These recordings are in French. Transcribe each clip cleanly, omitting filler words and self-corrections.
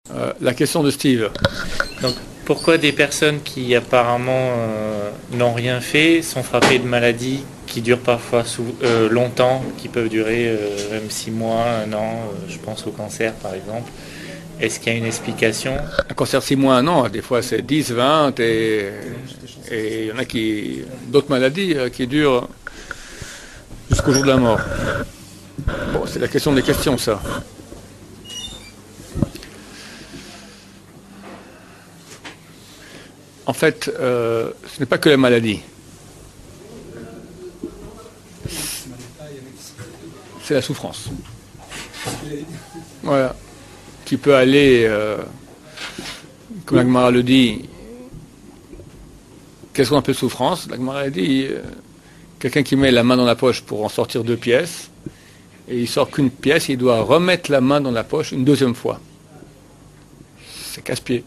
La question de Steve. Donc, pourquoi des personnes qui apparemment n'ont rien fait sont frappées de maladies qui durent parfois longtemps, qui peuvent durer même 6 mois, 1 an, je pense au cancer par exemple. Est-ce qu'il y a une explication? Un cancer 6 mois, 1 an, des fois c'est 10, 20, et il y en a d'autres maladies qui durent jusqu'au jour de la mort. Bon, c'est la question des questions, ça. En fait, ce n'est pas que la maladie. C'est la souffrance. Voilà. Qui peut aller, comme la Gemara le dit, qu'est-ce qu'on appelle souffrance? La Gemara dit, quelqu'un qui met la main dans la poche pour en sortir 2 pièces, et il sort qu'une pièce, il doit remettre la main dans la poche une 2e fois. C'est casse-pied.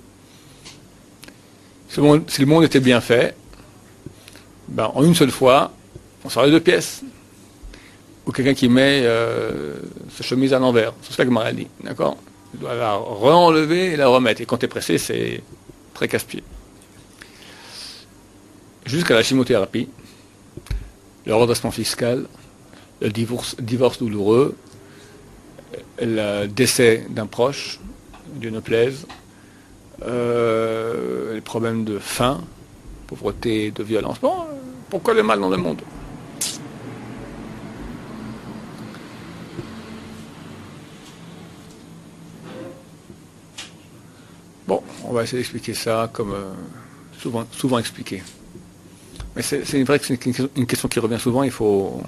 Si le monde était bien fait, ben, en une seule fois, on sort les 2 pièces. Ou quelqu'un qui met sa chemise à l'envers. C'est ça que Gemara dit. D'accord? Il doit la re-enlever et la remettre. Et quand tu es pressé, c'est très casse-pied. Jusqu'à la chimiothérapie, le redressement fiscal, le divorce douloureux, le décès d'un proche, Dieu ne plaise, les problèmes de faim, pauvreté, de violence. Bon, pourquoi le mal dans le monde? Bon, on va essayer d'expliquer ça comme souvent expliqué. Mais c'est vrai que c'est une question qui revient souvent, il faut...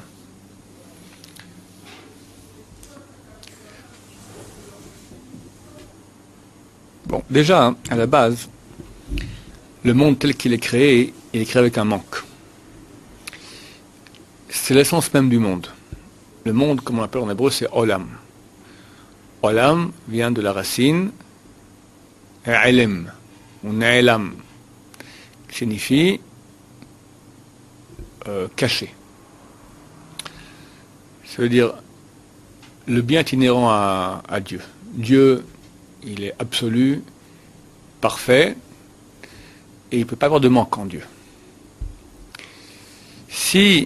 Bon, déjà, hein, à la base, le monde tel qu'il est créé, il est créé avec un manque. C'est l'essence même du monde. Le monde, comme on l'appelle en hébreu, c'est Olam. Olam vient de la racine Elem, ou Ne'elam, qui signifie caché. Ça veut dire le bien est inhérent à Dieu. Dieu, il est absolu, parfait, et il ne peut pas avoir de manque en Dieu. Si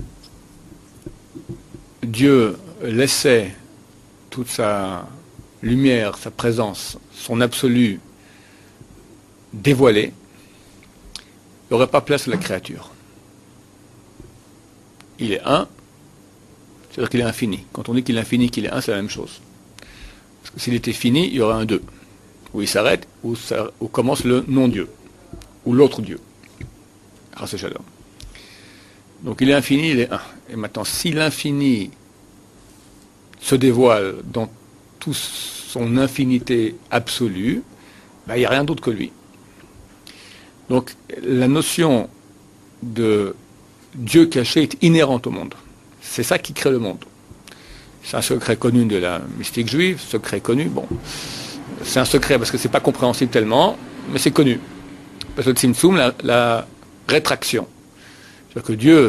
Dieu laissait toute sa lumière, sa présence, son absolu dévoilé, il n'y aurait pas place à la créature. Il est un, c'est-à-dire qu'il est infini. Quand on dit qu'il est infini, qu'il est un, c'est la même chose. Parce que s'il était fini, il y aurait un 2. Où il s'arrête, où commence le non-Dieu, ou l'autre Dieu. Ras Shalom. Donc il est infini, il est un. Et maintenant, si l'infini se dévoile dans toute son infinité absolue, ben, il n'y a rien d'autre que lui. Donc la notion de Dieu caché est inhérente au monde. C'est ça qui crée le monde. C'est un secret connu de la mystique juive, secret connu, bon. C'est un secret parce que c'est pas compréhensible tellement, mais c'est connu. Parce que le Tzimtzum, la rétraction. C'est-à-dire que Dieu,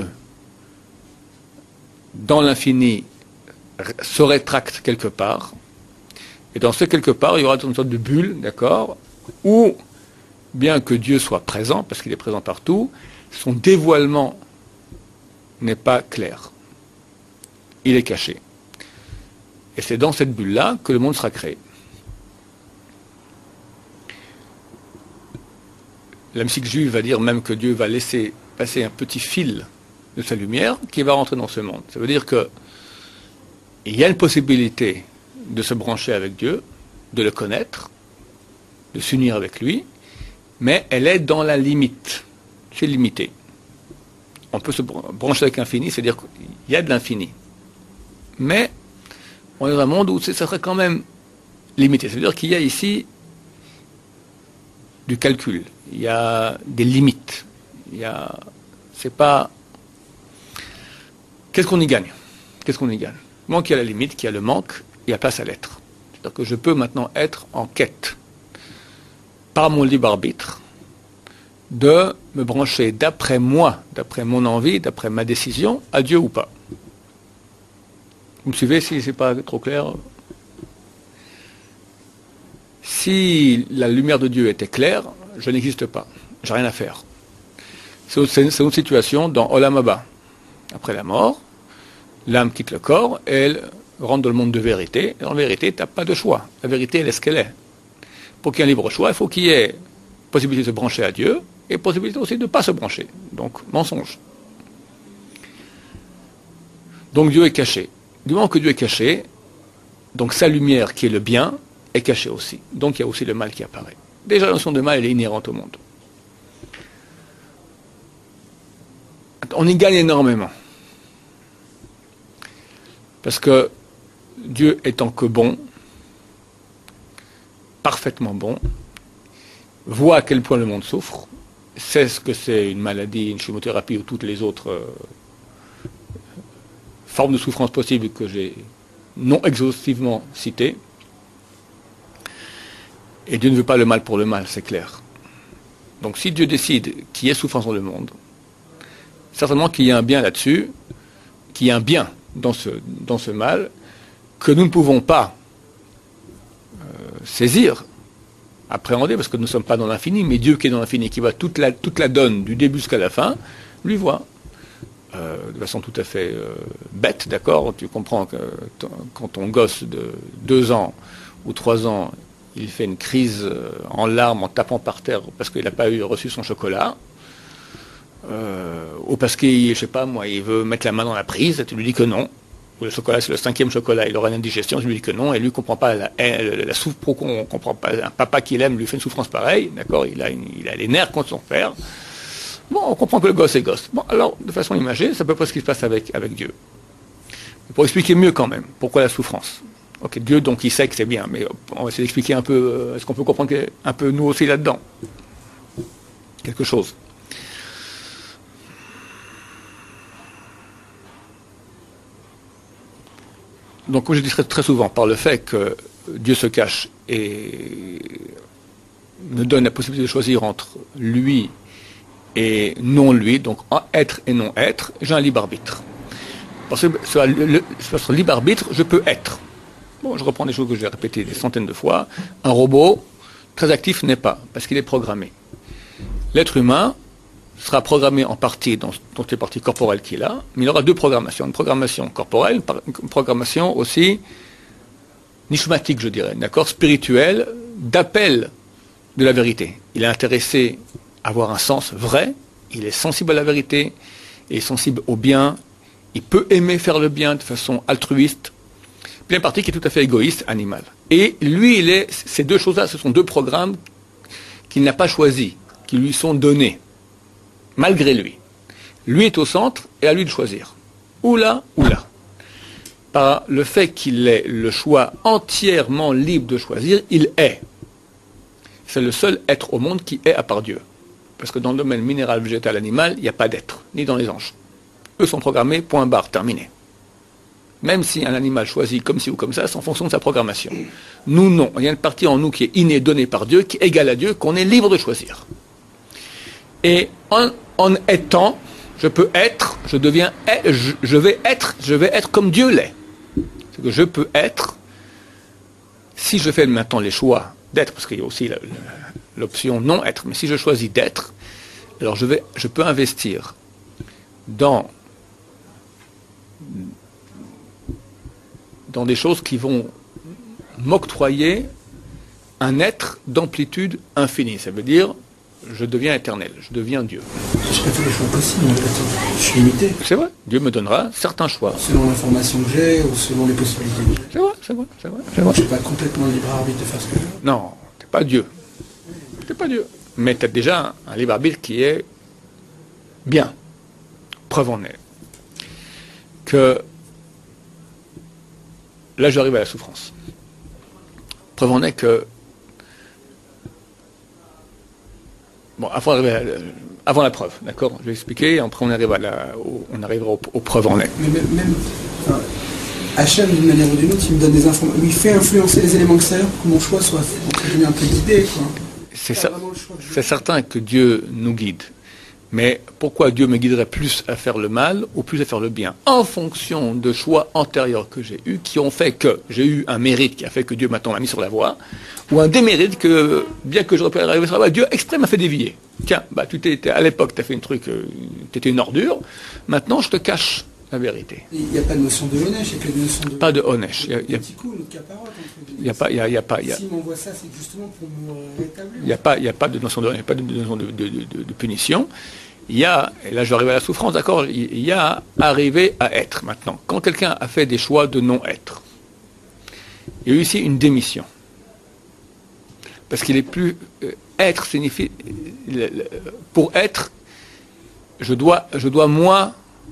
dans l'infini, se rétracte quelque part, et dans ce quelque part, il y aura une sorte de bulle, d'accord, où, bien que Dieu soit présent, parce qu'il est présent partout, son dévoilement n'est pas clair. Il est caché. Et c'est dans cette bulle-là que le monde sera créé. La mystique juive va dire même que Dieu va laisser passer un petit fil de sa lumière qui va rentrer dans ce monde. Ça veut dire que il y a une possibilité de se brancher avec Dieu, de le connaître, de s'unir avec lui, mais elle est dans la limite. C'est limité. On peut se brancher avec l'infini, c'est-à-dire qu'il y a de l'infini. Mais on est dans un monde où ça serait quand même limité. C'est-à-dire qu'il y a ici du calcul, il y a des limites. C'est pas... Qu'est-ce qu'on y gagne? Qu'est-ce qu'on y gagne? Moi, qui a la limite, qui a le manque, il y a place à l'être. C'est-à-dire que je peux maintenant être en quête, par mon libre arbitre, de me brancher d'après moi, d'après mon envie, d'après ma décision, à Dieu ou pas. Vous me suivez si c'est pas trop clair? Si la lumière de Dieu était claire, je n'existe pas. J'ai rien à faire. C'est une situation dans Olam Haba. Après la mort, l'âme quitte le corps et elle rentre dans le monde de vérité. Et en vérité, tu n'as pas de choix. La vérité, elle est ce qu'elle est. Pour qu'il y ait un libre choix, il faut qu'il y ait possibilité de se brancher à Dieu et possibilité aussi de ne pas se brancher. Donc, mensonge. Donc Dieu est caché. Du moment que Dieu est caché, donc sa lumière qui est le bien est cachée aussi. Donc il y a aussi le mal qui apparaît. Déjà la notion de mal elle est inhérente au monde. On y gagne énormément. Parce que Dieu étant que bon, parfaitement bon, voit à quel point le monde souffre, sait ce que c'est une maladie, une chimiothérapie ou toutes les autres formes de souffrance possibles que j'ai non exhaustivement citées. Et Dieu ne veut pas le mal pour le mal, c'est clair. Donc si Dieu décide qu'il y ait souffrance dans le monde, certainement qu'il y a un bien là-dessus, qu'il y a un bien dans ce mal, que nous ne pouvons pas saisir, appréhender, parce que nous ne sommes pas dans l'infini, mais Dieu qui est dans l'infini, qui voit toute la donne du début jusqu'à la fin, lui voit. De façon tout à fait bête, d'accord? Tu comprends que quand ton gosse de 2 ans ou 3 ans, il fait une crise en larmes, en tapant par terre parce qu'il n'a pas reçu son chocolat, ou parce qu'il, je sais pas moi, il veut mettre la main dans la prise, tu lui dis que non. Ou le chocolat, c'est le 5e chocolat, il aura une indigestion, tu lui dis que non, et lui ne comprend pas la souffre, pourquoi on ne comprend pas. Un papa qu'il aime lui fait une souffrance pareille, d'accord? Il a les nerfs contre son père. Bon, on comprend que le gosse est gosse. Bon, alors, de façon imagée, c'est à peu près ce qui se passe avec Dieu. Pour expliquer mieux quand même, pourquoi la souffrance. Ok, Dieu, donc, il sait que c'est bien, mais on va essayer d'expliquer un peu, est-ce qu'on peut comprendre un peu nous aussi là-dedans? Quelque chose. Donc, comme je dis très souvent, par le fait que Dieu se cache et me donne la possibilité de choisir entre lui et non lui, donc être et non être, j'ai un libre arbitre. Parce que sur le libre arbitre, je peux être. Bon, je reprends des choses que j'ai répétées des centaines de fois. Un robot très actif n'est pas, parce qu'il est programmé. L'être humain sera programmé en partie dans les parties corporelles qu'il a, mais il aura 2 programmations. Une programmation corporelle, une programmation aussi nishmatique, je dirais, d'accord, spirituelle, d'appel de la vérité. Il est intéressé à avoir un sens vrai, il est sensible à la vérité, il est sensible au bien, il peut aimer faire le bien de façon altruiste, puis il y a une partie qui est tout à fait égoïste, animale. Et lui, ces 2 choses-là, ce sont 2 programmes qu'il n'a pas choisis, qui lui sont donnés, malgré lui. Lui est au centre et à lui de choisir. Ou là, ou là. Par le fait qu'il ait le choix entièrement libre de choisir, il est. C'est le seul être au monde qui est à part Dieu. Parce que dans le domaine minéral, végétal, animal, il n'y a pas d'être, ni dans les anges. Eux sont programmés, point barre, terminé. Même si un animal choisit comme ci ou comme ça, c'est en fonction de sa programmation. Nous, non. Il y a une partie en nous qui est innée, donnée par Dieu, qui est égale à Dieu, qu'on est libre de choisir. Et en étant, je peux être, je vais être comme Dieu l'est. C'est que je peux être, si je fais maintenant les choix d'être, parce qu'il y a aussi l'option non être, mais si je choisis d'être, alors je peux investir dans des choses qui vont m'octroyer un être d'amplitude infinie. Ça veut dire, je deviens éternel, je deviens Dieu. Je peux faire le choix possible, je suis limité. C'est vrai, Dieu me donnera certains choix. Selon l'information que j'ai ou selon les possibilités que j'ai. C'est vrai. Je n'ai pas complètement le libre arbitre de faire ce que je veux. Non, t'es pas Dieu. T'es pas Dieu. Mais tu as déjà un libre arbitre qui est bien. Preuve en est que là j'arrive à la souffrance. Preuve en est que bon, avant la preuve, d'accord, je vais expliquer, après on arrivera aux preuves en est. Mais même Hachem, d'une manière ou d'une autre, il me donne des informations, il fait influencer les éléments extérieurs pour que mon choix soit un peu guidé, quoi. C'est certain que Dieu nous guide, Mais pourquoi Dieu me guiderait plus à faire le mal ou plus à faire le bien? En fonction de choix antérieurs que j'ai eus, qui ont fait que j'ai eu un mérite qui a fait que Dieu maintenant m'a mis sur la voie, ou un démérite que, bien que j'aurais pu arriver sur la voie, Dieu exprès m'a fait dévier. Tiens, à l'époque, tu as fait un truc, tu étais une ordure, maintenant je te cache la vérité. Il n'y a pas de notion de onesh, il y a que la notion de... Pas de onesh. Il n'y a pas... S'il m'envoie ça, c'est justement pour me rétablir. Il n'y a pas de notion de onesh, pas de notion de punition. Il y a, et là je vais arriver à la souffrance, d'accord, il y a arrivé à être maintenant. Quand quelqu'un a fait des choix de non-être, il y a eu ici une démission. Parce qu'il est plus... être signifie... Pour être, je dois moi...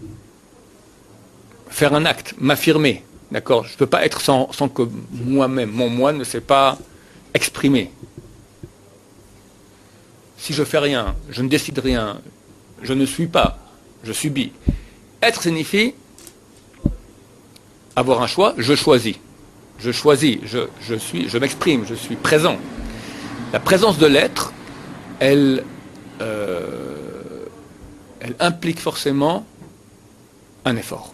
faire un acte, m'affirmer, d'accord? Je ne peux pas être sans que moi-même, mon moi ne s'est pas exprimé. Si je fais rien, je ne décide rien, je ne suis pas, je subis. Être signifie avoir un choix, je choisis. Je choisis, je m'exprime, je suis présent. La présence de l'être, elle implique forcément un effort.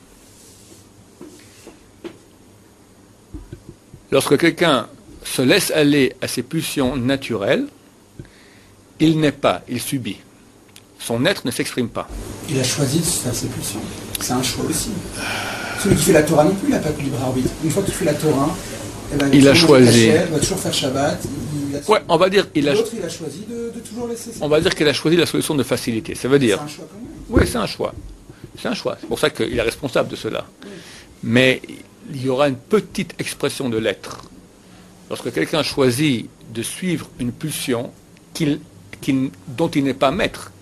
Lorsque quelqu'un se laisse aller à ses pulsions naturelles, il n'est pas, il subit. Son être ne s'exprime pas. Il a choisi de se faire ses pulsions. C'est un choix aussi. Celui qui fait la Torah non plus, il n'a pas de libre arbitre. Une fois que tu fais la Torah, il a choisi. Il va toujours faire Shabbat. Ouais, on va dire L'autre, il a choisi de toujours laisser ça. On va dire qu'il a choisi la solution de facilité. Ça veut dire. C'est un choix quand même. Oui, c'est un choix. C'est un choix. C'est pour ça qu'il est responsable de cela. Oui. Mais il y aura une petite expression de l'être. Lorsque quelqu'un choisit de suivre une pulsion dont il n'est pas maître,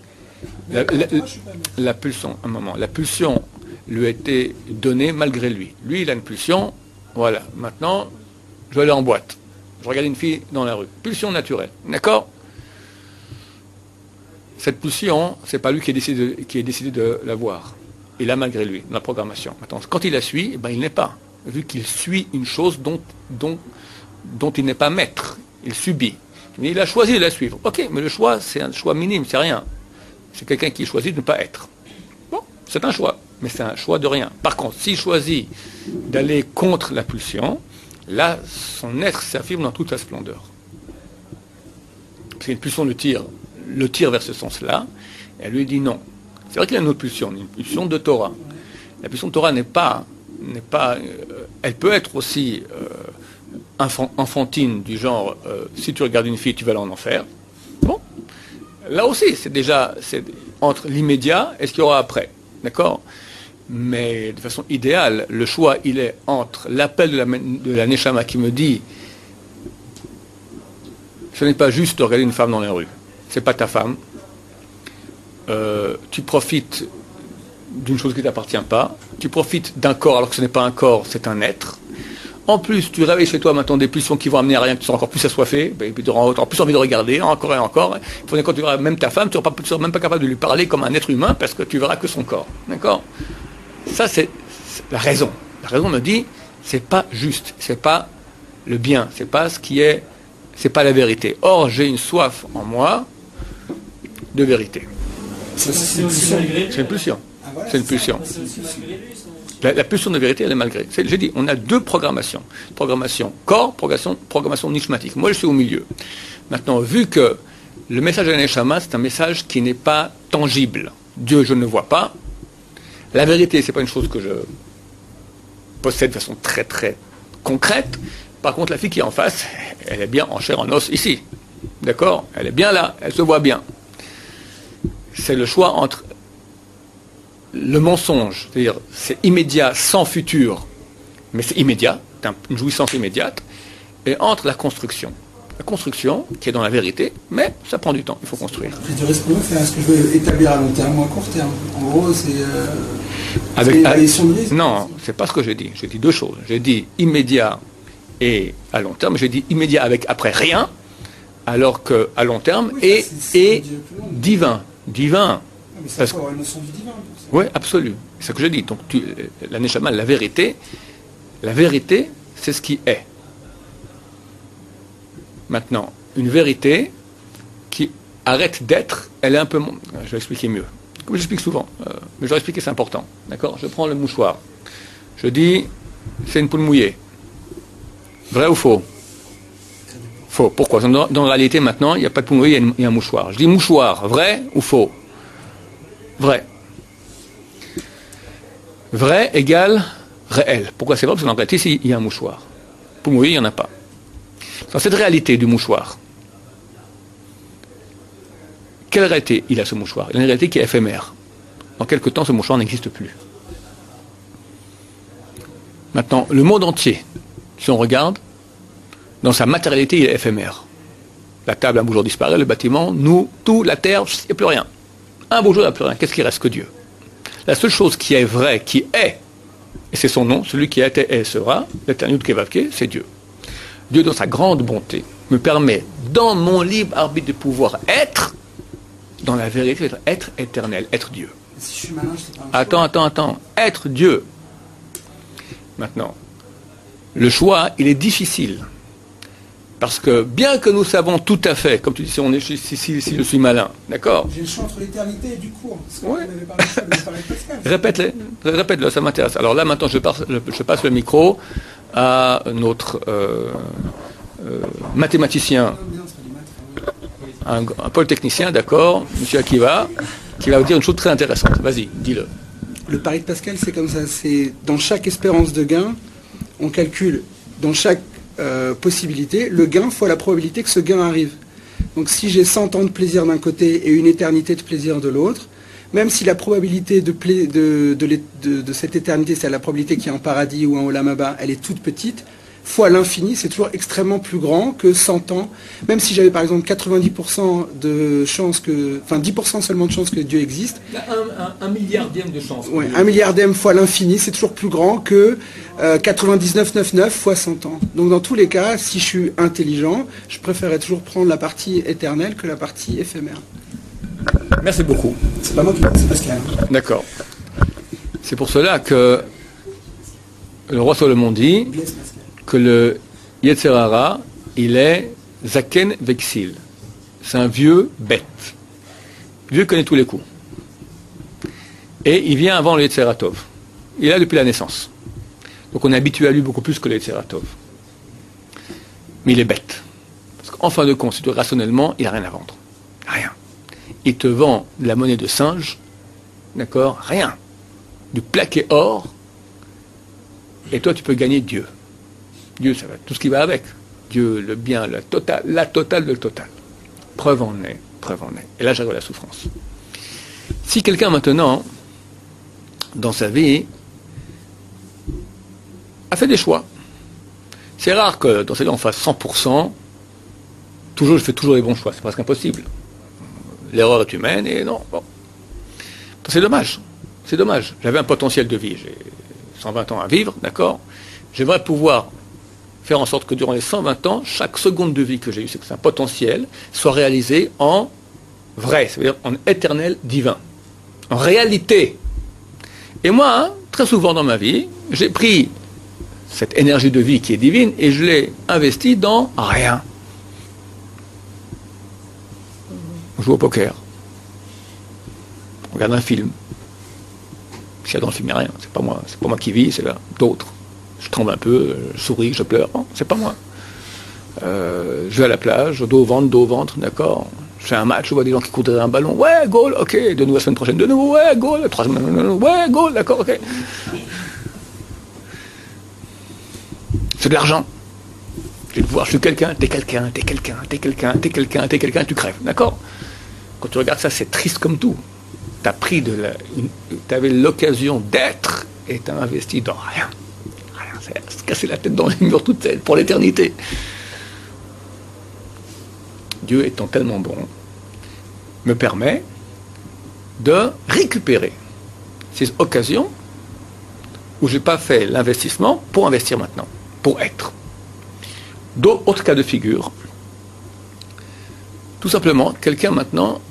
la pulsion, un moment, la pulsion lui a été donnée malgré lui. Lui, il a une pulsion, voilà, maintenant, je vais aller en boîte. Je regarde une fille dans la rue. Pulsion naturelle, d'accord? Cette pulsion, c'est pas lui qui a décidé de la voir. Il a malgré lui, dans la programmation. Maintenant, quand il la suit, il n'est pas. Vu qu'il suit une chose dont il n'est pas maître. Il subit. Mais il a choisi de la suivre. Ok, mais le choix, c'est un choix minime, c'est rien. C'est quelqu'un qui choisit de ne pas être. Bon, c'est un choix, mais c'est un choix de rien. Par contre, s'il choisit d'aller contre la pulsion, là, son être s'affirme dans toute sa splendeur. Parce qu'une pulsion le tire vers ce sens-là, et elle lui dit non. C'est vrai qu'il a une autre pulsion, une pulsion de Torah. La pulsion de Torah n'est pas elle peut être aussi enfantine, du genre si tu regardes une fille, tu vas aller en enfer. Bon, là aussi, c'est entre l'immédiat et ce qu'il y aura après. D'accord? Mais de façon idéale, le choix, il est entre l'appel de la Neshama qui me dit ce n'est pas juste de regarder une femme dans la rue, c'est pas ta femme, tu profites d'une chose qui ne t'appartient pas, tu profites d'un corps alors que ce n'est pas un corps, c'est un être. En plus, tu réveilles chez toi maintenant des pulsions qui vont amener à rien, que tu seras encore plus assoiffé, et puis tu auras encore plus envie de regarder, encore et encore. Quand tu verras même ta femme, tu ne seras même pas capable de lui parler comme un être humain parce que tu verras que son corps. D'accord? Ça, c'est la raison. La raison me dit, c'est pas juste, c'est pas le bien, c'est pas pas la vérité. Or, j'ai une soif en moi de vérité. C'est une pulsion. C'est une pulsion. La pulsion de vérité, elle est malgré. J'ai dit, on a deux programmations. Programmation corps, programmation nishmatique. Moi, je suis au milieu. Maintenant, vu que le message de la Neshama, c'est un message qui n'est pas tangible. Dieu, je ne vois pas. La vérité, ce n'est pas une chose que je possède de façon très, très concrète. Par contre, la fille qui est en face, elle est bien en chair, en os, ici. D'accord? Elle est bien là, elle se voit bien. C'est le choix entre le mensonge, c'est-à-dire c'est immédiat, sans futur, mais c'est immédiat, c'est une jouissance immédiate, et entre la construction. La construction, qui est dans la vérité, mais ça prend du temps, il faut construire. Est-ce que je veux établir à long terme ou à court terme? En gros, c'est... non, c'est pas ce que j'ai dit. J'ai dit deux choses. J'ai dit immédiat et à long terme. J'ai dit immédiat avec après rien, alors qu'à long terme et divin. Divin. Mais ça peut avoir une notion du divin. Oui, absolu. C'est ce que je dis. Donc, la Neshama, la vérité, c'est ce qui est. Maintenant, une vérité qui arrête d'être, elle est un peu... Je vais expliquer mieux. Comme j'explique souvent, mais je vais expliquer, c'est important. D'accord? Je prends le mouchoir. Je dis, c'est une poule mouillée. Vrai ou faux? Faux. Pourquoi? Dans la réalité, maintenant, il n'y a pas de poule mouillée, il y a un mouchoir. Je dis mouchoir, vrai ou faux? Vrai. Vrai égale réel. Pourquoi c'est vrai? Parce qu'en réalité, il y a un mouchoir. Poule mouillée, il n'y en a pas. Dans cette réalité du mouchoir, quelle réalité il a ce mouchoir? Il a une réalité qui est éphémère. Dans quelque temps, ce mouchoir n'existe plus. Maintenant, le monde entier, si on regarde, dans sa matérialité, il est éphémère. La table, un beau jour disparaît, le bâtiment, nous, tout, la terre, il n'y a plus rien. Un beau jour, il n'y a plus rien. Qu'est-ce qui reste que Dieu? La seule chose qui est vraie, qui est, et c'est son nom, celui qui a été et sera, l'éternel Kevavke, c'est Dieu. Dieu, dans sa grande bonté, me permet, dans mon libre arbitre de pouvoir être, dans la vérité, être éternel, être Dieu. Si je suis malin, je sais pas. Attends. Être Dieu. Maintenant, le choix, il est difficile. Parce que bien que nous savons tout à fait, comme tu dis, si je suis malin, d'accord? J'ai le choix entre l'éternité et du cours. Parce que Ouais. vous avez parlé de ça, vous avez parlé de Pascal. Répète-le, ça m'intéresse. Alors là, maintenant, je passe le micro à notre mathématicien, Non, bien, c'est pas du maths, hein. un polytechnicien, d'accord, M. Akiva, qui va vous dire une chose très intéressante. Vas-y, dis-le. Le pari de Pascal, c'est comme ça. C'est dans chaque espérance de gain, on calcule dans chaque possibilité le gain fois la probabilité que ce gain arrive. Donc si j'ai 100 ans de plaisir d'un côté et une éternité de plaisir de l'autre, même si la probabilité de cette éternité, c'est la probabilité qu'il y ait un paradis ou un olam haba, elle est toute petite, fois l'infini, c'est toujours extrêmement plus grand que 100 ans. Même si j'avais par exemple 90% de chance que, enfin 10% seulement de chance que Dieu existe. Il y a un milliardième de chance. Ouais, 1 milliardième fois l'infini, c'est toujours plus grand que 99,99 fois 100 ans. Donc dans tous les cas, si je suis intelligent, je préférerais toujours prendre la partie éternelle que la partie éphémère. Merci beaucoup. C'est pas moi qui c'est Pascal. D'accord. C'est pour cela que le roi Salomon dit Blaise Pascal. que le Yetzer Hara, il est Zaken Vexil. C'est un vieux bête. Dieu connaît tous les coups. Et il vient avant le Yetzer Tov. Il est là depuis la naissance. Donc on est habitué à lui beaucoup plus que le Yetzer Tov. Mais il est bête. Parce qu'en fin de compte, si tu rationnellement, il n'a rien à vendre. Rien. Il te vend de la monnaie de singe, d'accord? Rien. Du plaqué or, et toi tu peux gagner Dieu. Dieu, ça va tout ce qui va avec. Dieu, le bien, la totale de total. Preuve en est. Et là, j'arrive à la souffrance. Si quelqu'un maintenant, dans sa vie, a fait des choix, c'est rare que dans sa vie on fasse 100%, je fais toujours les bons choix, c'est presque impossible. L'erreur est humaine et non, bon. C'est dommage. J'avais un potentiel de vie, j'ai 120 ans à vivre, d'accord? J'aimerais pouvoir faire en sorte que durant les 120 ans, chaque seconde de vie que j'ai eue, c'est que c'est un potentiel, soit réalisé en vrai, c'est-à-dire en éternel divin, en réalité. Et moi, très souvent dans ma vie, j'ai pris cette énergie de vie qui est divine et je l'ai investie dans rien. On joue au poker, on regarde un film. S'il y a dans le film, il n'y a rien, c'est pas moi qui vis, c'est là d'autres. Je tremble un peu, je souris, je pleure. Non, c'est pas moi. Je vais à la plage, dos au ventre, d'accord. Je fais un match, je vois des gens qui courent derrière un ballon. Ouais, goal, ok. De nouveau la semaine prochaine, de nouveau, ouais, goal. 3 semaines, ouais, goal, d'accord, ok. C'est de l'argent. Je vais te voir, je suis quelqu'un, t'es quelqu'un, tu crèves, d'accord? Quand tu regardes ça, c'est triste comme tout. T'avais l'occasion d'être et t'as investi dans rien. C'est se casser la tête dans les murs toute seule pour l'éternité. Dieu étant tellement bon, me permet de récupérer ces occasions où je n'ai pas fait l'investissement pour investir maintenant, pour être. D'autres cas de figure, tout simplement, quelqu'un maintenant,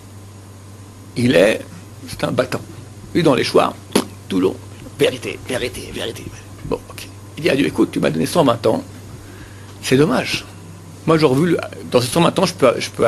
c'est un battant. Lui dans les choix, tout long, vérité. Bon, ok. Il dit à Dieu, écoute, tu m'as donné 120 ans, c'est dommage. Moi, j'aurais vu, dans ces 120 ans, je peux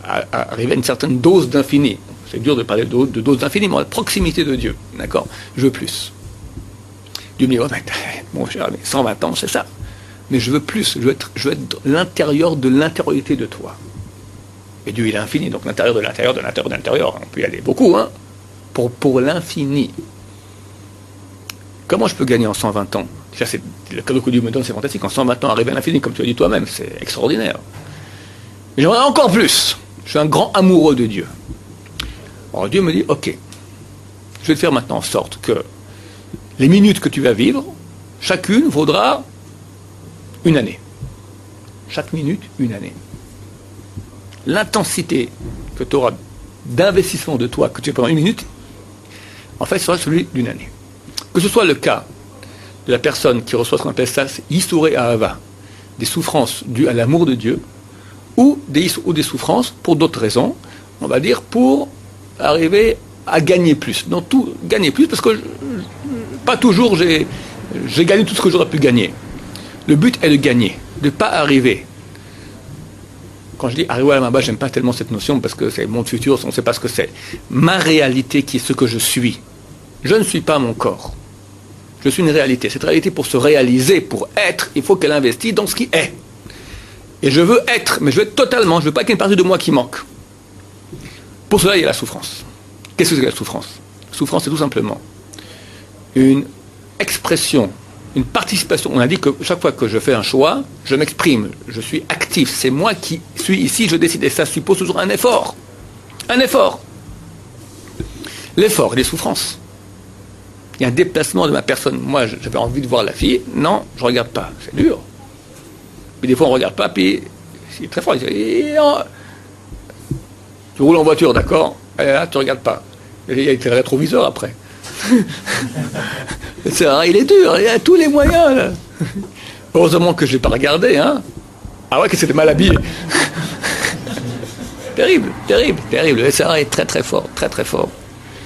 arriver à une certaine dose d'infini. C'est dur de parler de dose d'infini, mais la proximité de Dieu, d'accord? Je veux plus. Dieu me dit, oh, mais, mon cher, mais 120 ans, c'est ça. Mais je veux plus, je veux être l'intérieur de l'intériorité de toi. Et Dieu, il est infini, donc l'intérieur de l'intérieur de l'intérieur de l'intérieur. On peut y aller beaucoup, hein, pour l'infini. Comment je peux gagner en 120 ans? Déjà, c'est le cadeau que Dieu me donne, c'est fantastique. En 120 ans, arriver à l'infini, comme tu as dit toi-même, c'est extraordinaire. Mais j'aimerais encore plus. Je suis un grand amoureux de Dieu. Alors Dieu me dit, ok, je vais te faire maintenant en sorte que les minutes que tu vas vivre, chacune vaudra une année. Chaque minute, une année. L'intensité que tu auras d'investissement de toi, que tu fais pendant une minute, en fait, sera celui d'une année. Que ce soit le cas de la personne qui reçoit ce qu'on appelle ça, Yissurei Ahava, des souffrances dues à l'amour de Dieu, ou des souffrances pour d'autres raisons, on va dire, pour arriver à gagner plus. Donc tout, gagner plus, parce que pas toujours j'ai gagné tout ce que j'aurais pu gagner. Le but est de gagner, de ne pas arriver. Quand je dis arriver à la main-bas, j'aime pas tellement cette notion, parce que c'est le monde futur, on ne sait pas ce que c'est. Ma réalité qui est ce que je suis. Je ne suis pas mon corps. Je suis une réalité. Cette réalité, pour se réaliser, pour être, il faut qu'elle investisse dans ce qui est. Et je veux être, mais je veux être totalement, je ne veux pas qu'il y ait une partie de moi qui manque. Pour cela, il y a la souffrance. Qu'est-ce que c'est que la souffrance? La souffrance, c'est tout simplement une expression, une participation. On a dit que chaque fois que je fais un choix, je m'exprime, je suis actif. C'est moi qui suis ici, je décide. Et ça suppose toujours un effort. Un effort. L'effort et les souffrances. Il y a un déplacement de ma personne. Moi, j'avais envie de voir la fille. Non, je ne regarde pas. C'est dur. Mais des fois, on ne regarde pas, puis c'est très fort. Tu roules en voiture, d'accord? Et là, tu ne regardes pas. Il y a le rétroviseur après. Il est dur, il y a tous les moyens. Là. Heureusement que je ne l'ai pas regardé. Hein. Ah ouais, que c'était mal habillé. Terrible, terrible, terrible. Le SRA est très très fort, très très fort.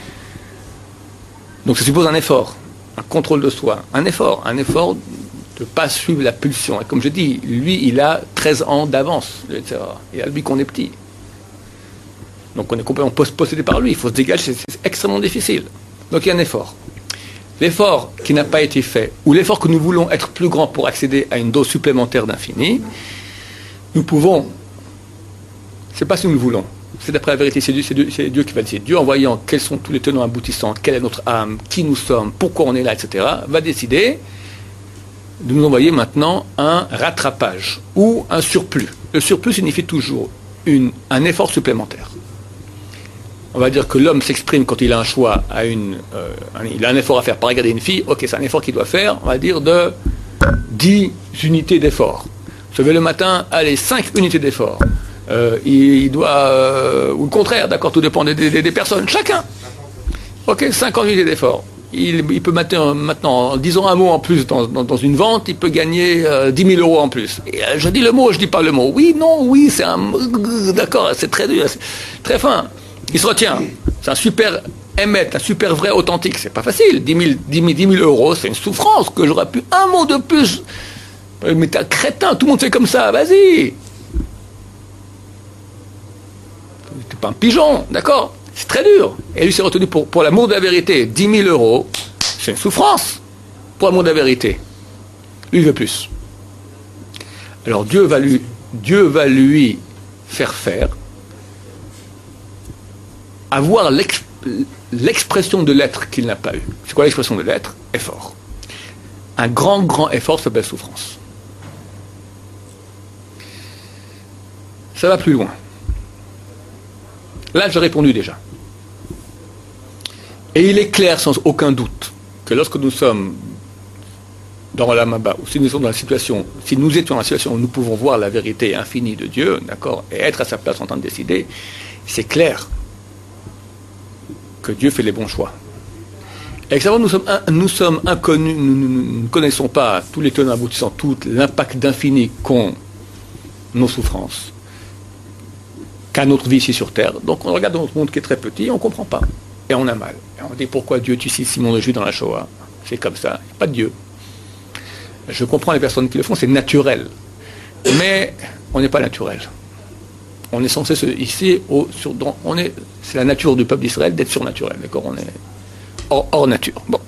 Donc ça suppose un effort, un contrôle de soi, un effort de ne pas suivre la pulsion. Et comme je dis, lui, il a 13 ans d'avance, etc. Et à lui qu'on est petit. Donc on est complètement possédé par lui, il faut se dégager, c'est extrêmement difficile. Donc il y a un effort. L'effort qui n'a pas été fait, ou l'effort que nous voulons être plus grand pour accéder à une dose supplémentaire d'infini, nous pouvons, c'est pas si nous le voulons, c'est d'après la vérité, c'est Dieu qui va décider. Dieu, en voyant quels sont tous les tenants aboutissants, quelle est notre âme, qui nous sommes, pourquoi on est là, etc., va décider de nous envoyer maintenant un rattrapage ou un surplus. Le surplus signifie toujours un effort supplémentaire. On va dire que l'homme s'exprime quand il a un choix, il a un effort à faire, par regarder une fille, ok, c'est un effort qu'il doit faire, on va dire de 10 unités d'effort. Se lever le matin, allez, 5 unités d'effort. Il doit, ou le contraire, d'accord, tout dépend des personnes, chacun. Ok, 50 unités d'effort. Il peut maintenant, en disant un mot en plus dans une vente, il peut gagner 10 000 euros en plus. Et, je dis le mot, je dis pas le mot. Oui, non, oui, c'est un... D'accord, c'est très dur, c'est très fin. Il se retient. C'est un super émettre, un super vrai authentique. C'est pas facile. 10 000 euros, c'est une souffrance que j'aurais pu un mot de plus. Mais t'es un crétin, tout le monde fait comme ça, vas-y. T'es pas un pigeon, d'accord? C'est très dur. Et lui s'est retenu pour l'amour de la vérité. 10 000 euros, c'est une souffrance pour l'amour de la vérité. Lui, il veut plus. Alors Dieu va lui faire avoir l'expression de l'être qu'il n'a pas eu. C'est quoi l'expression de l'être? Effort. Un grand, grand effort s'appelle souffrance. Ça va plus loin. Là, j'ai répondu déjà. Et il est clair, sans aucun doute, que lorsque nous sommes dans la Maba, ou si nous sommes dans la situation, si nous étions dans la situation où nous pouvons voir la vérité infinie de Dieu, d'accord, et être à sa place en train de décider, c'est clair que Dieu fait les bons choix. Et que nous sommes inconnus, nous ne connaissons pas tous les tenants aboutissants, tout l'impact d'infini qu'ont nos souffrances, qu'à notre vie ici sur Terre. Donc on regarde notre monde qui est très petit, et on ne comprend pas. Et on a mal. Et on dit pourquoi Dieu tue 6 millions de Juifs dans la Shoah? C'est comme ça, pas de Dieu. Je comprends les personnes qui le font, c'est naturel. Mais on n'est pas naturel. On est censé ici, c'est la nature du peuple d'Israël d'être surnaturel, d'accord? On est hors nature. Bon.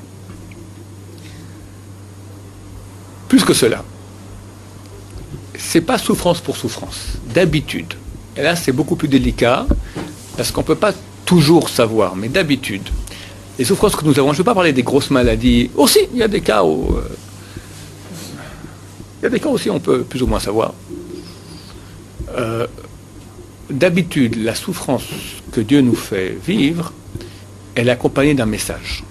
Plus que cela, c'est pas souffrance pour souffrance, d'habitude. Et là, c'est beaucoup plus délicat, parce qu'on ne peut pas toujours savoir, mais d'habitude, les souffrances que nous avons, je ne veux pas parler des grosses maladies, aussi, il y a des cas où on peut plus ou moins savoir. D'habitude, la souffrance que Dieu nous fait vivre, elle est accompagnée d'un message.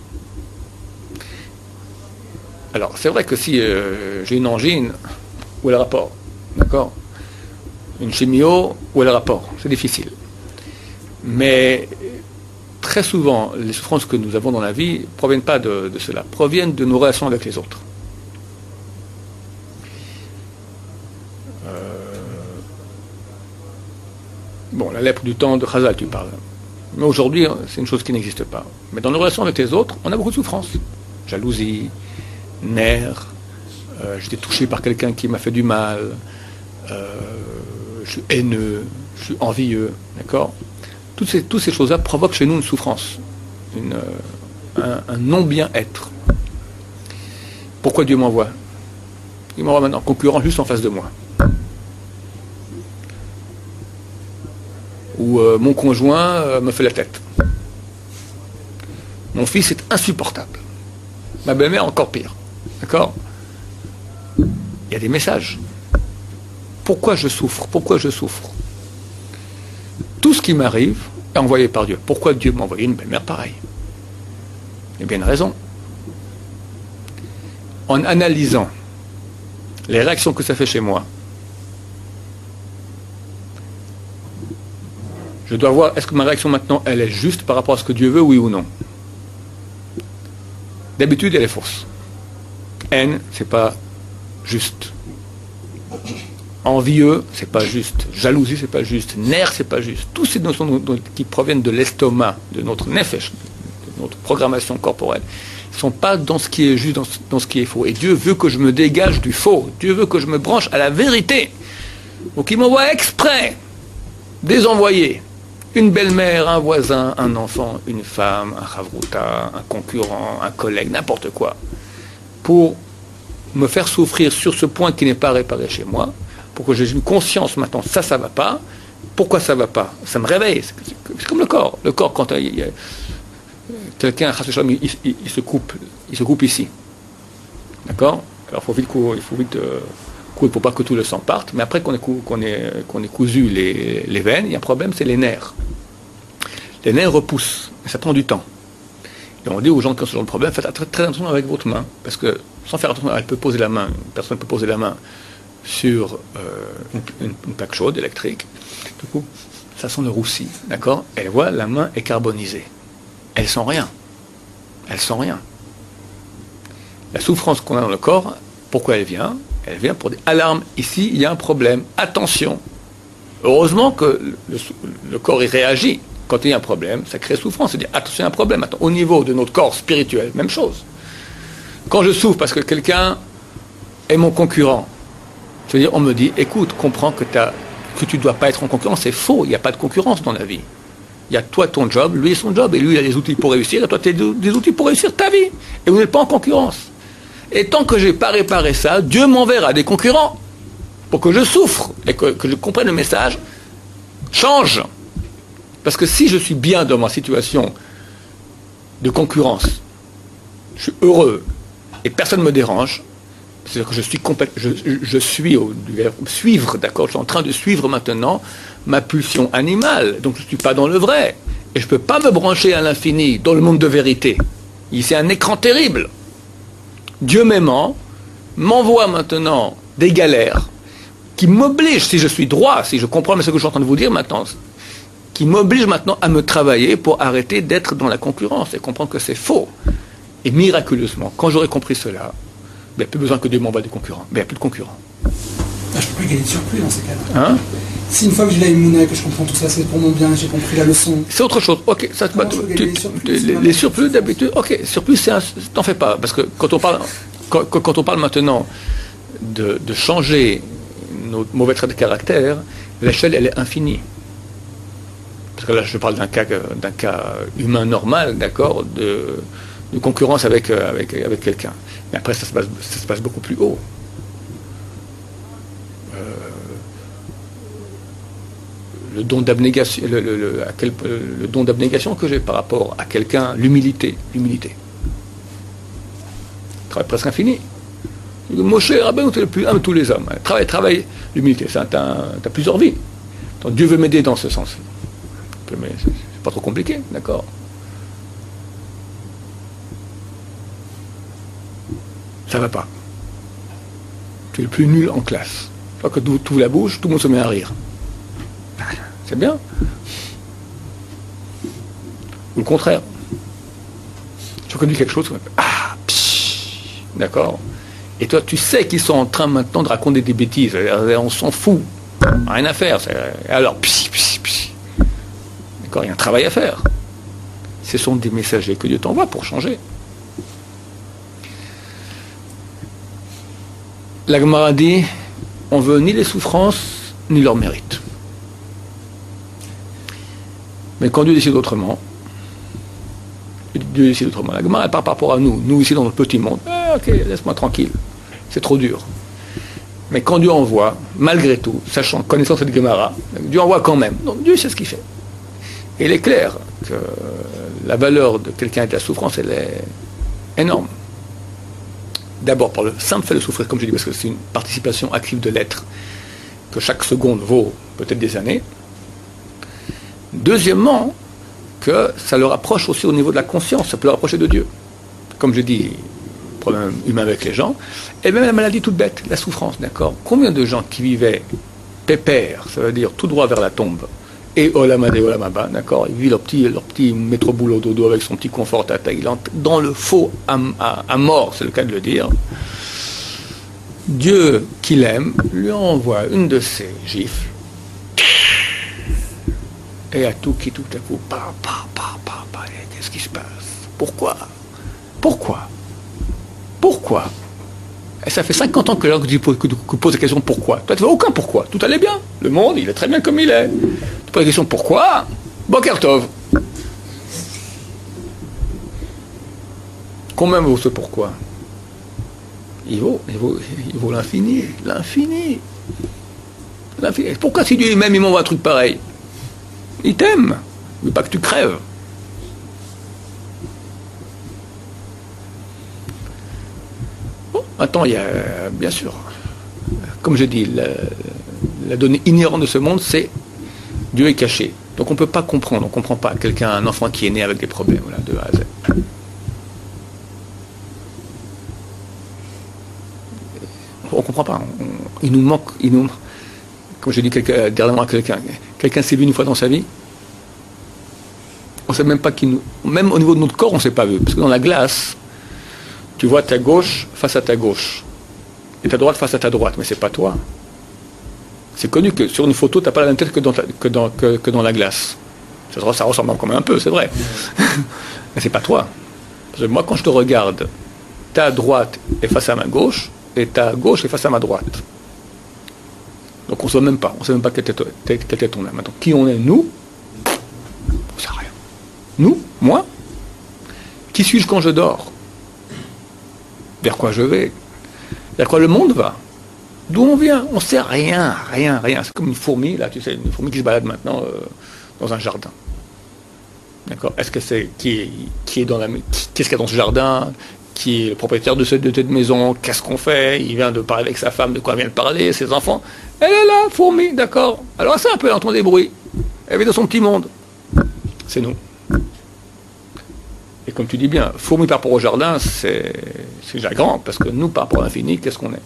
Alors, c'est vrai que si j'ai une angine, où est le rapport? D'accord? Une chimio, où est le rapport? C'est difficile. Mais très souvent, les souffrances que nous avons dans la vie ne proviennent pas de cela, proviennent de nos relations avec les autres. Bon, la lèpre du temps de Chazal, tu parles. Mais aujourd'hui, c'est une chose qui n'existe pas. Mais dans nos relations avec les autres, on a beaucoup de souffrances. Jalousie, nerfs, j'étais touché par quelqu'un qui m'a fait du mal, je suis haineux, je suis envieux, d'accord? Toutes ces choses-là provoquent chez nous une souffrance, un non-bien-être. Pourquoi Dieu m'envoie? Il m'envoie maintenant, concurrent juste en face de moi. Ou mon conjoint me fait la tête. Mon fils est insupportable. Ma belle-mère encore pire. D'accord? Il y a des messages. Pourquoi je souffre? Pourquoi je souffre? Tout ce qui m'arrive est envoyé par Dieu. Pourquoi Dieu m'a envoyé une belle-mère pareille? Il y a bien une raison. En analysant les réactions que ça fait chez moi, je dois voir, est-ce que ma réaction maintenant, elle est juste par rapport à ce que Dieu veut, oui ou non? D'habitude, elle est fausse. Haine, c'est pas juste. Envieux, c'est pas juste. Jalousie, c'est pas juste. Nerf, c'est pas juste. Toutes ces notions qui proviennent de l'estomac, de notre nefesh, de notre programmation corporelle, ne sont pas dans ce qui est juste, dans ce qui est faux. Et Dieu veut que je me dégage du faux. Dieu veut que je me branche à la vérité. Donc il m'envoie exprès des envoyés. Une belle-mère, un voisin, un enfant, une femme, un chavruta, un concurrent, un collègue, n'importe quoi, pour me faire souffrir sur ce point qui n'est pas réparé chez moi, pour que j'ai une conscience maintenant, ça va pas. Pourquoi ça va pas? Ça me réveille. C'est comme le corps. Le corps, quand il y a quelqu'un, il se coupe ici. D'accord? Alors il faut vite coudre pour pas que tout le sang parte, mais après qu'on ait cousu les veines, il y a un problème, c'est les nerfs. Les nerfs repoussent, et ça prend du temps. Et on dit aux gens qui ont ce genre de problème, faites très attention avec votre main, parce que sans faire attention, une personne peut poser la main sur une plaque chaude électrique, du coup, ça sent le roussi, d'accord? Elle voit, la main est carbonisée. Elle sent rien. Elle sent rien. La souffrance qu'on a dans le corps, pourquoi elle vient? Elle vient pour des alarmes. Ici, il y a un problème. Attention. Heureusement que le corps y réagit. Quand il y a un problème, ça crée souffrance. C'est-à-dire, attention, il y a un problème. Attends, au niveau de notre corps spirituel, même chose. Quand je souffre parce que quelqu'un est mon concurrent, c'est-à-dire, on me dit, écoute, comprends que tu ne dois pas être en concurrence. C'est faux. Il n'y a pas de concurrence dans la vie. Il y a toi ton job, lui son job. Et lui, il a des outils pour réussir. Et toi, tu as des outils pour réussir ta vie. Et vous n'êtes pas en concurrence. Et tant que je n'ai pas réparé ça, Dieu m'enverra des concurrents pour que je souffre et que je comprenne le message. Change. Parce que si je suis bien dans ma situation de concurrence, je suis heureux et personne ne me dérange, c'est-à-dire que je suis au verbe suivre, d'accord? Je suis en train de suivre maintenant ma pulsion animale. Donc je ne suis pas dans le vrai. Et je ne peux pas me brancher à l'infini dans le monde de vérité. C'est un écran terrible. Dieu m'aimant m'envoie maintenant des galères qui m'obligent, si je suis droit, si je comprends ce que je suis en train de vous dire maintenant, qui m'obligent maintenant à me travailler pour arrêter d'être dans la concurrence et comprendre que c'est faux. Et miraculeusement, quand j'aurai compris cela, il n'y a plus besoin que Dieu m'envoie des concurrents. Mais il n'y a plus de concurrents. Je ne peux pas gagner de surplus dans ces cas-là. Hein? Si une fois que j'ai la immunité, que je comprends tout ça, c'est pour mon bien, j'ai compris la leçon. C'est autre chose. Ok, ça les surplus d'habitude. Ok, surplus, t'en fais pas, parce que quand on parle maintenant de changer nos mauvais traits de caractère, l'échelle, elle est infinie. Parce que là, je parle d'un cas humain normal, d'accord, de concurrence avec quelqu'un. Mais après, ça se passe beaucoup plus haut. Le don d'abnégation, le don d'abnégation que j'ai par rapport à quelqu'un, l'humilité. Travail presque infini. Moshe Rabbeinu, tu es le plus humble de tous les hommes. Travail, l'humilité. Tu as plusieurs vies. Donc, Dieu veut m'aider dans ce sens. Mais c'est pas trop compliqué, d'accord. Ça va pas. Tu es le plus nul en classe. Une fois que tu ouvres la bouche, tout le monde se met à rire. C'est bien. Ou le contraire. Tu reconnais quelque chose, d'accord. Et toi, tu sais qu'ils sont en train maintenant de raconter des bêtises. On s'en fout. Rien à faire. Alors, d'accord, il y a un travail à faire. Ce sont des messagers que Dieu t'envoie pour changer. La Gemara dit, on veut ni les souffrances, ni leur mérite. Mais quand Dieu décide autrement, la Gemara, elle part par rapport à nous. Nous, ici, dans notre petit monde, ok, laisse-moi tranquille. C'est trop dur. Mais quand Dieu envoie, malgré tout, sachant, connaissant cette Gemara, Dieu envoie quand même. Donc Dieu sait ce qu'il fait. Et il est clair que la valeur de quelqu'un avec la souffrance, elle est énorme. D'abord, par le simple fait de souffrir, comme je dis, parce que c'est une participation active de l'être, que chaque seconde vaut peut-être des années. Deuxièmement, que ça le rapproche aussi au niveau de la conscience, ça peut le rapprocher de Dieu. Comme je dis, problème humain avec les gens, et même la maladie toute bête, la souffrance, d'accord. Combien de gens qui vivaient pépère, ça veut dire tout droit vers la tombe, et Olamade Olamaba, d'accord, ils vivent leur petit métro boulot dodo avec son petit confort à Thaïlande, dans le faux à mort, c'est le cas de le dire. Dieu, qu'il aime, lui envoie une de ses gifles, et à tout à coup, qu'est-ce qui se passe? Pourquoi? Et ça fait 50 ans que l'homme pose la question pourquoi. Toi, tu vois aucun pourquoi. Tout allait bien. Le monde, il est très bien comme il est. Tu poses la question pourquoi? Boker Tov. Combien vaut ce pourquoi? Il vaut l'infini. L'infini. Pourquoi si Dieu même il m'envoie un truc pareil? Il t'aime. Il veut pas que tu crèves. Maintenant, il y a, bien sûr, comme je dis, la donnée inhérente de ce monde, c'est Dieu est caché. Donc on ne peut pas comprendre, on ne comprend pas un enfant qui est né avec des problèmes, voilà, de A à Z. On ne comprend pas. Il nous manque, comme je dis dernièrement à quelqu'un s'est vu une fois dans sa vie, on ne sait même pas même au niveau de notre corps, on ne s'est pas vu. Parce que dans la glace, tu vois ta gauche face à ta gauche et ta droite face à ta droite, mais c'est pas toi. C'est connu que sur une photo, tu n'as pas la même tête que dans la glace. Ça ressemble quand même un peu, c'est vrai. Mais c'est pas toi. Parce que moi, quand je te regarde, ta droite est face à ma gauche et ta gauche est face à ma droite. Donc on ne sait même pas quelle tête on a. Maintenant, qui on est, nous, on ne sait rien. Nous, moi, qui suis-je quand je dors? Vers quoi je vais? Vers quoi le monde va? D'où on vient? On ne sait rien. C'est comme une fourmi, là, tu sais, une fourmi qui se balade maintenant dans un jardin. D'accord? Est-ce que c'est qu'est-ce qu'il y a dans ce jardin? Qui est le propriétaire de cette maison? Qu'est-ce qu'on fait? Il vient de parler avec sa femme, de quoi vient de parler? Ses enfants? Elle est là, fourmi, d'accord? Alors ça, un peu, elle entend des bruits. Elle vit dans son petit monde. C'est nous. Et comme tu dis bien, fourmi par rapport au jardin, c'est déjà grand, parce que nous, par rapport à l'infini, qu'est-ce qu'on est?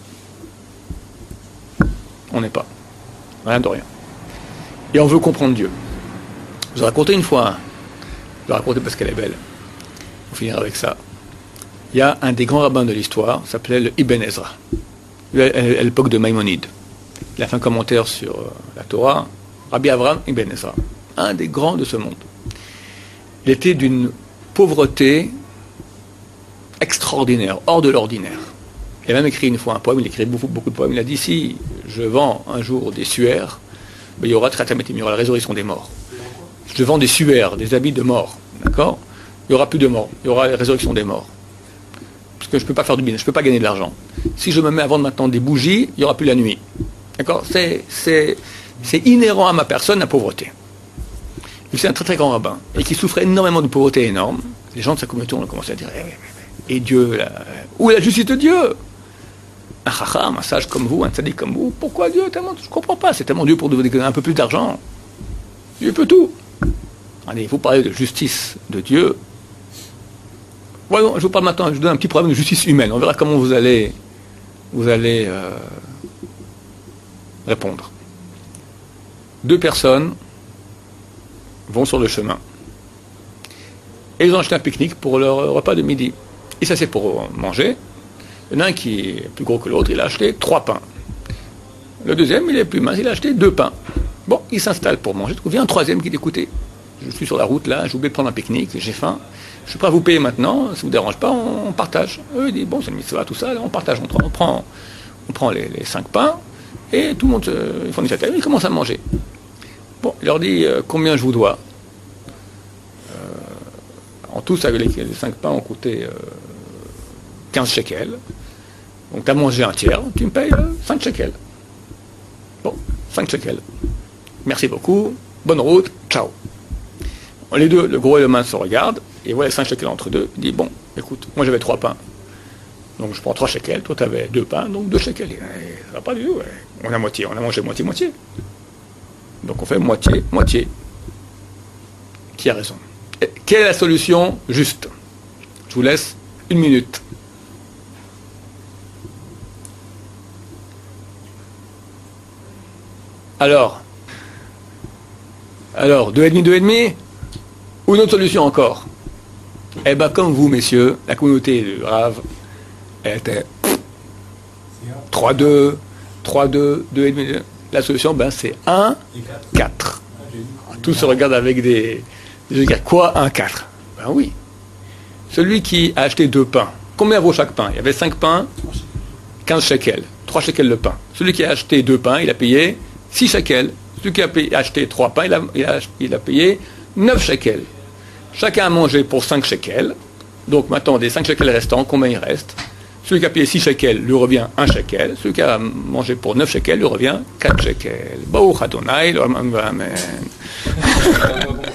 On n'est pas. Rien de rien. Et on veut comprendre Dieu. Je vous ai raconté une fois, je vais raconter parce qu'elle est belle. On finira avec ça. Il y a un des grands rabbins de l'histoire, s'appelait le Ibn Ezra. À l'époque de Maïmonide. Il a fait un commentaire sur la Torah, Rabbi Avraham Ibn Ezra, un des grands de ce monde. Il était d'une pauvreté extraordinaire, hors de l'ordinaire. Il a même écrit une fois un poème, il écrit beaucoup de poèmes. Il a dit, si je vends un jour des suaires, ben, il y aura Tchatametim, il y aura la résurrection des morts. Je vends des suaires, des habits de mort, d'accord? Il n'y aura plus de mort, il y aura la résurrection des morts. Parce que je ne peux pas faire du bien, je ne peux pas gagner de l'argent. Si je me mets à vendre maintenant des bougies, il n'y aura plus la nuit. D'accord? C'est inhérent à ma personne, la pauvreté. C'est un très très grand rabbin, et qui souffrait énormément de pauvreté énorme. Les gens de sa communauté ont commencé à dire, et Dieu, là, où est la justice de Dieu? Un chacham, un sage comme vous, un tzaddik comme vous, pourquoi Dieu tellement? Je ne comprends pas, c'est tellement Dieu pour vous donner un peu plus d'argent. Dieu peut tout. Allez, vous parlez de justice de Dieu. Voyons, je vous parle maintenant, je vous donne un petit problème de justice humaine. On verra comment vous allez répondre. Deux personnes vont sur le chemin. Et ils ont acheté un pique-nique pour leur repas de midi. Et ça, c'est pour manger. Il y en a un qui est plus gros que l'autre, il a acheté 3 pains. Le deuxième, il est plus mince, il a acheté 2 pains. Bon, il s'installe pour manger. Il vient un troisième qui dit, écoutez, je suis sur la route là, j'ai oublié de prendre un pique-nique, j'ai faim. Je suis prêt à vous payer maintenant, ça ne vous dérange pas, on partage. Eux, ils disent, bon, c'est le mitzvah, tout ça, on partage, on prend les 5 pains, et tout le monde fournit sa tête, il commence à manger. Bon, il leur dit, combien je vous dois? En tout, les 5 pains ont coûté 15 shekels. Donc tu as mangé un tiers, tu me payes 5 shekels. Bon, 5 shekels. Merci beaucoup, bonne route, ciao. Les deux, le gros et le mince, se regardent, et voilà 5 shekels entre deux. Il dit, bon, écoute, moi j'avais 3 pains. Donc je prends 3 shekels, toi tu avais 2 pains, donc 2 shekels. Ça va pas du tout, ouais. On a mangé moitié-moitié. Donc on fait moitié-moitié. Qui a raison? Et quelle est la solution juste? Je vous laisse 1 minute. Alors, 2,5 ou une autre solution encore? Eh bien, comme vous, messieurs, la communauté de Rav, elle était 3-2, 2,5. La solution, ben, c'est 1, 4. Tous se regardent avec des quoi, 1, 4? Ben oui. Celui qui a acheté 2 pains, combien vaut chaque pain? Il y avait 5 pains, 15 shekels. 3 shekels le pain. Celui qui a acheté 2 pains, il a payé 6 shekels. Celui qui a acheté 3 pains, il a payé 9 shekels. Chacun a mangé pour 5 shekels. Donc maintenant, des 5 shekels restants, combien il reste? Celui qui a payé 6 shekels lui revient 1 shekel. Celui qui a mangé pour 9 shekels lui revient 4 shekels. Baruch Adonai, Amen.